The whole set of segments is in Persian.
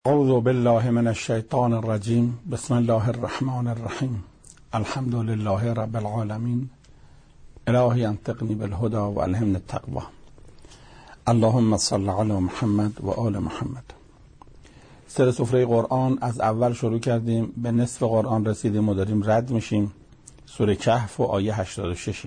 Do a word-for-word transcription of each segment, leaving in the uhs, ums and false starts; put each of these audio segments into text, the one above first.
اعوذ بالله من الشیطان الرجیم. بسم الله الرحمن الرحیم. الحمد لله رب العالمین. الهی انطقنی بالهدى و الهمنی التقوی. اللهم صل علی محمد و آل محمد. سر سفره قرآن از اول شروع کردیم، به نصف قرآن رسیدیم و داریم رد میشیم. سوره کهف و آیه هشتاد و شش.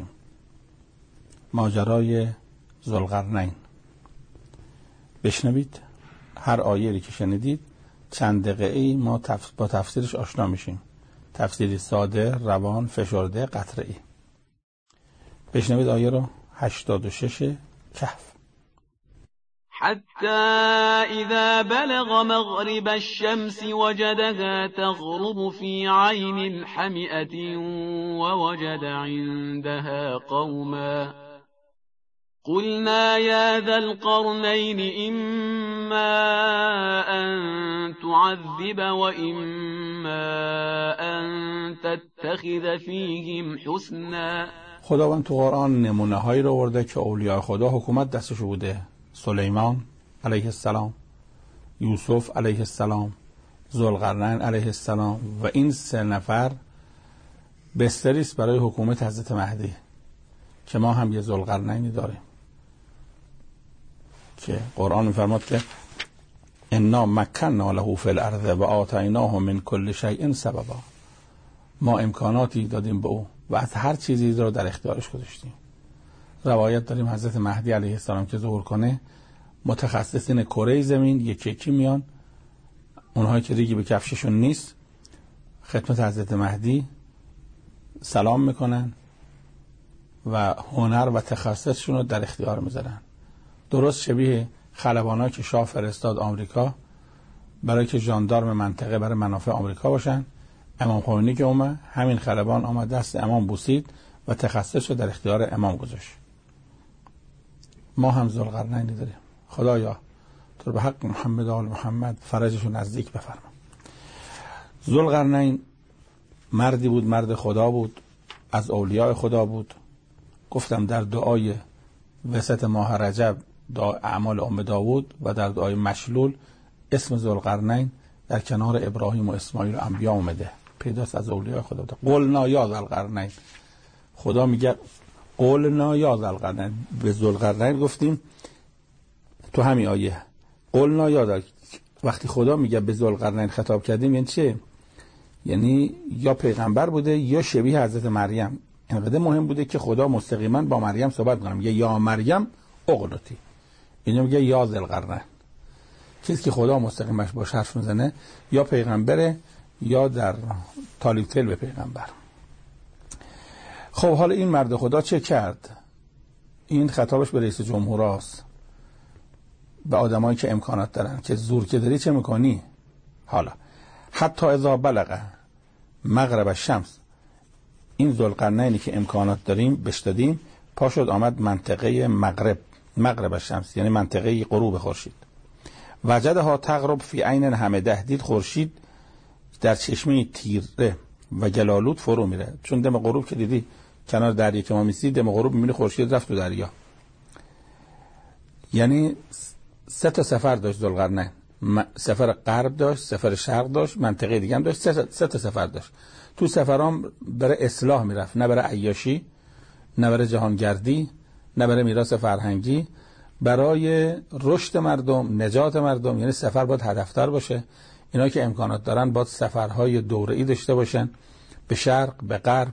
ماجرای ذوالقرنین. بشنوید، هر آیه‌ای که شنیدید چند دقیقه‌ای ما تف... با تفسیرش آشنا میشیم. تفسیری ساده، روان، فشرده، قطره‌ای. بشنوید آیه رو. هشتاد و شش کهف. حتى إذا بلغ مغرب الشمس وجدها تغرب في عين حمئة ووجد عندها قوما قلنا يا ذا القرنين إما أن تعذب وإما أن تتخذ فيهم حسنا. خداوند تو قرآن نمونه هایی رو آورده که اولیاء خدا حکومت دستش بوده. سلیمان علیه السلام، یوسف علیه السلام، ذوالقرنین علیه السلام و این سه نفر بستری است برای حکومت حضرت مهدی که ما هم یه ذوالقرنینی داریم که قرآن می‌فرماد که انا مکننا له فی الارض و آتیناه من کل شیء سببا. ما امکاناتی دادیم به او و از هر چیزی رو در اختیارش گذاشتیم. روایت داریم حضرت مهدی علیه السلام که ظهور کنه، متخصصین کره زمین یکی یکی میان، اونهایی که ریگی به کفششون نیست خدمت حضرت مهدی سلام میکنن و هنر و تخصصشون رو در اختیار میذارن. درست شبیه خلبانایی که شاه فرستاد آمریکا برای که ژاندارم منطقه برای منافع آمریکا باشن. امام خمینی که اومد، همین خلبان آمد دست امام بوسید و تخصص رو در اختیار امام گذاشت. ما هم ذوالقرنینی داریم. خدایا تو به حق محمد و آل محمد فرجشو نزدیک بفرما. ذوالقرنین مردی بود، مرد خدا بود، از اولیاء خدا بود. گفتم در دعای وسط ماه رجب، دعای اعمال ام داوود و در دعای مشلول اسم ذوالقرنین در کنار ابراهیم و اسماعیل و انبیا اومده. پیداست از اولیاء خدا بود. قلنا یا ذوالقرنین. خدا میگه قلنا یا ذوالقرنین. به ذوالقرنین گفتیم تو همین آیه. قلنا یا ذوالقرنین. وقتی خدا میگه به ذوالقرنین خطاب کردیم یعنی چه؟ یعنی یا پیغمبر بوده یا شبیه حضرت مریم. اینقدر مهم بوده که خدا مستقیما با مریم صحبت کنه. میگه یا مریم اقنتی. اینو میگه یا ذوالقرنین. چیزی که خدا مستقیمش با حرف میزنه یا پیغمبره یا در تالیتل به پیغمبر. خب حالا این مرد خدا چه کرد؟ این خطابش به رئیس جمهور است، به آدمایی که امکانات دارن که زور که داری چه میکنی؟ حالا حتی اذا بلغ مغرب الشمس، این ذوالقرنینی که امکانات داریم بهش دادیم، پا شد آمد منطقه مغرب، مغرب الشمس یعنی منطقه غروب خورشید. وجدها تغرب فی عین حمده، دید خورشید در چشمه تیره و گلالود فرو میره. چون دم غروب که دیدی کنار دریا که ما میسی، دم غروب میبینی خورشید رفت تو دریا. یعنی سه تا سفر داشت ذوالقرنین. سفر غرب داشت، سفر شرق داشت، منطقه دیگه هم داشت، سه, سه تا سفر داشت. تو سفرام برای اصلاح میرفت، نه برای عیاشی، نه برای جهانگردی، نه برای میراث فرهنگی، برای رشد مردم، نجات مردم. یعنی سفر باید هدفدار باشه. اینا که امکانات دارن باید سفرهای دوره‌ای داشته باشن، به شرق، به غرب.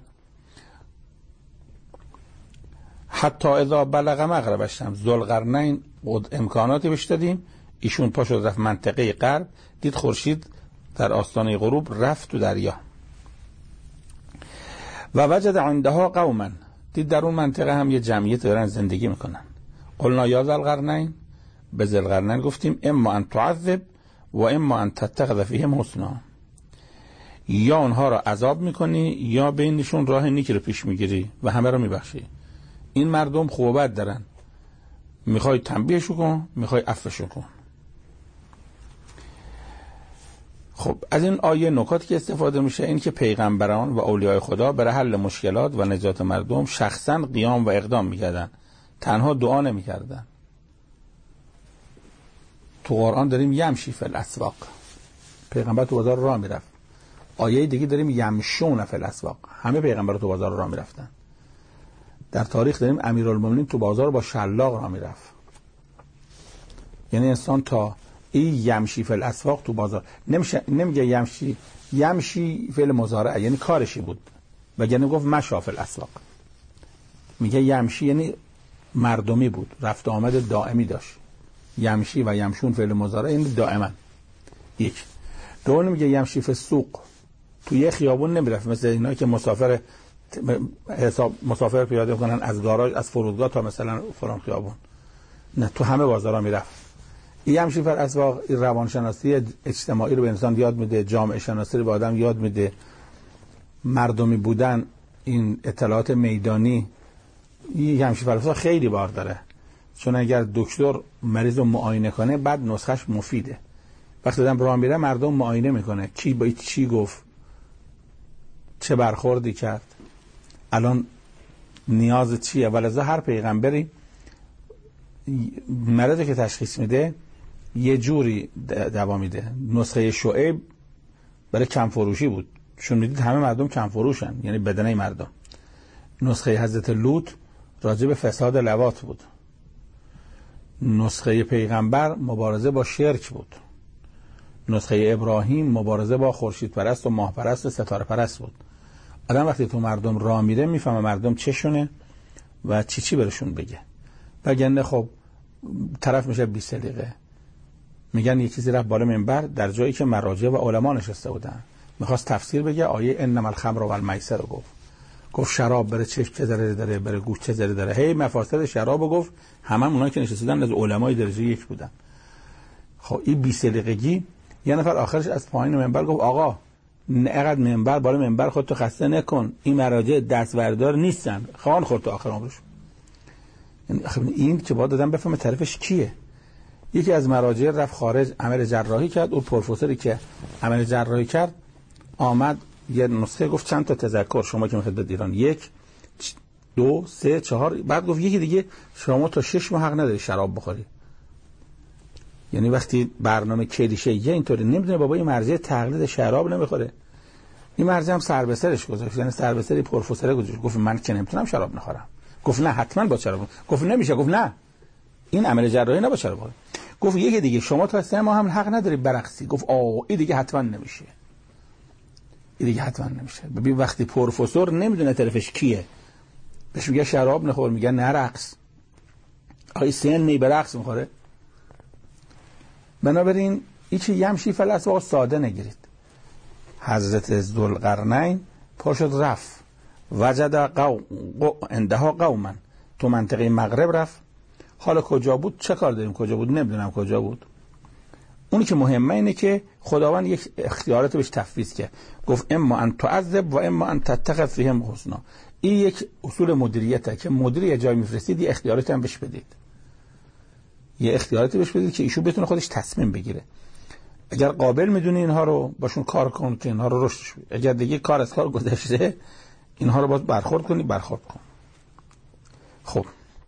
حتی اذا بلغ مغرب الشمس، ذوالقرنین امکاناتی بهش دادیم، ایشون پا شد رفت منطقه غرب، دید خورشید در آستانه غروب رفت تو دریا. و وجد عندها قوما، دید در اون منطقه هم یه جمعیت دارن زندگی میکنن. قلنا یا ذوالقرنین، به ذوالقرنین گفتیم اما ان تعذب و اما ان تتخذ فیهم حسنا، یا اونها را عذاب میکنی یا بینشون راه نیکی رو پیش میگیری و همه رو میبخشی. این مردم خوب و بد دارن، میخوای تنبیهشون کن، میخوای عفوشون کن. خب از این آیه نکاتی که استفاده میشه این که پیغمبران و اولیاء خدا برای حل مشکلات و نجات مردم شخصا قیام و اقدام میکردن، تنها دعا نمیکردن. تو قرآن داریم یمشی فی الاسواق، پیغمبر تو بازار راه میرفت. آیه دیگه داریم یمشون فی الاسواق، همه پیغمبر تو بازار راه میرفتن. در تاریخ داریم امیرالمومنین تو بازار با شلاق راه میرفت. یعنی انسان تا این یمشی فی الاسواق تو بازار نمیشه، نمیگه یمشی، یمشی فعل مضارع یعنی کارشی بود، وگرنه گفت مشا فی الاسواق. میگه یمشی یعنی مردمی بود، رفت آمد دائمی داشت. یمشی و یمشون فعل مضارع یعنی دائما. یک دوم میگه یمشی فی السوق، تو یه خیابون نمیرفت مثل اینا که مسافر حساب مسافر پیاده کنن از گاراژ از فرودگاه تا مثلا فلان خیابون، نه تو همه بازارا میرفت. این یمشی فی الاسواق روانشناسی اجتماعی رو به انسان یاد میده، جامعه شناسی رو به آدم یاد میده، مردمی بودن، این اطلاعات میدانی. این یمشی فی الاسواق خیلی بار داره، چون اگر دکتر مریض رو معاینه کنه بعد نسخش مفیده. وقتی آدم راه میره مردم معاینه میکنه کی با چی گفت، چه برخوردی کرد، الان نیاز چیه. ولذا هر پیغمبری مرضی که تشخیص میده یه جوری دوا میده. نسخه شعیب برای کم فروشی بود، چون میدید همه مردم کم فروشن، یعنی بدنه مردم. نسخه حضرت لوط راجع به فساد لواط بود. نسخه پیغمبر مبارزه با شرک بود. نسخه ابراهیم مبارزه با خورشید پرست و ماه پرست و ستاره پرست بود. آدم وقتی تو مردم راه میره میفهمه مردم چشونه و چی چی برشون بگه. وگرنه خب طرف میشه بی سلیقه. میگن یه چیزی رفت بالا منبر در جایی که مراجع و علما نشسته بودن، میخواست تفسیر بگه آیه انما الخمر والمیسر رو گفت. گفت شراب بره چشم چه ضرری داره، بره گوش چه ضرری داره، هی مفاسد شراب رو گفت. همه اونایی که نشسته بودن از علمای درجه یک بودن. خب این بی سلیقگی. یه نفر آخرش از پایین منبر گفت آقا اینقدر منبر بالا منبر خودتو خسته نکن، این مراجع دستوردار نیستن، خوان خورد تو آخر عمرش. یعنی این که باید دادن بفهمه طرفش کیه. یکی از مراجع رفت خارج عمل جراحی کرد، اون پروفسوری که عمل جراحی کرد آمد یه نسخه گفت چند تا تذکر شما که میخواید به ایران، یک دو سه چهار، بعد گفت یکی دیگه شما تا شش ماه حق نداری شراب بخوری. یعنی وقتی برنامه کلیشه یه اینطوری نمیدونه بابا این مرجع تقلید شراب نمیخوره، این مرجع هم سر به سرش گذاشت، یعنی سر به سری پروفسور گذاشت، گفت من که نمیتونم شراب نخورم. گفت نه حتما با شراب. گفت نمیشه. گفت نه این عمل جراحی نه با شراب بخوری. گفت یکی دیگه شما تا سه ماه هم حق نداری برقصی. گفت آه این دیگه حتما نمیشه، این دیگه حتما نمیشه. ببین وقتی پروفسور نمیدونه طرفش کیه بهش میگه شراب نخور، میگه نه رقص. آخه سن نی برقص میخوره. بنابراین هیچ یمشی فی الاسواق ساده نگیرید. حضرت ذوالقرنین پاشد رفت وجد قوم اندها قوما، تو منطقه مغرب رفت. حالا کجا بود چه کار داریم کجا بود نمیدونم کجا بود. اونی که مهمه اینه که خداوند یک اختیارات بهش تفویض کرد، گفت اما ان تعذب و اما ان تتخذ فیهم حسنا. این یک اصول مدیریته که مدیر یه جای میفرستید یه اختیارات هم بهش بدید، یه اختیاراتی بهش بدید که ایشون بتونه خودش تصمیم بگیره. اگر قابل میدونی اینها رو باشون کار کن که اینها رو رشدش بدی، اگر دیگه کار از کار گذشته اینها رو باید برخورد کنی برخورد کن. خب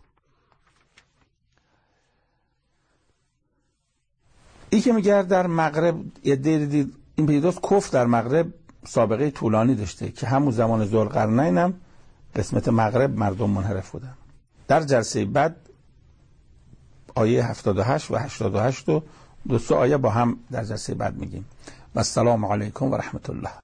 این که میگه در مغرب یه دید این پیداست کفر در مغرب سابقه طولانی داشته که همون زمان ذوالقرنین هم قسمت مغرب مردم منحرف بودن. در جلسه بعد آیه هفتاد و هشت و هشتاد و هشت و دو سه آیه با هم در جلسه بعد میگیم. و السلام علیکم و رحمت الله.